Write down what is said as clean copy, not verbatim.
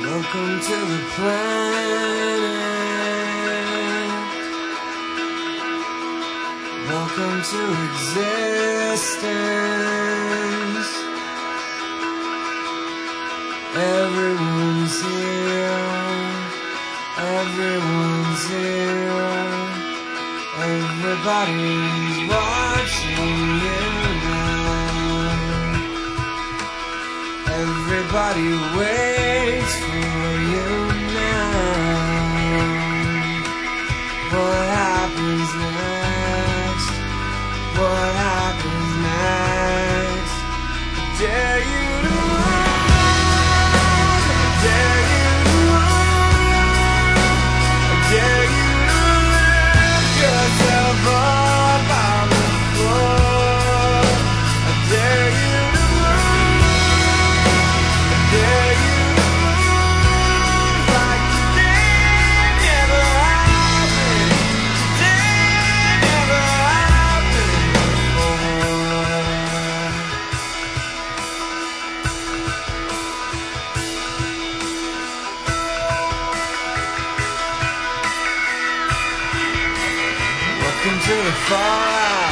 Welcome to the planet. Welcome to existence. Everyone's here. Everyone's here. Everybody's watching you now. Everybody waits for you now. What happens next? What happens next? I dare you to run. I dare you to run. I dare you to lift yourself up on the floor. I dare you to run. I dare you to move like today never happened. Today never happened before. Welcome to the fallout.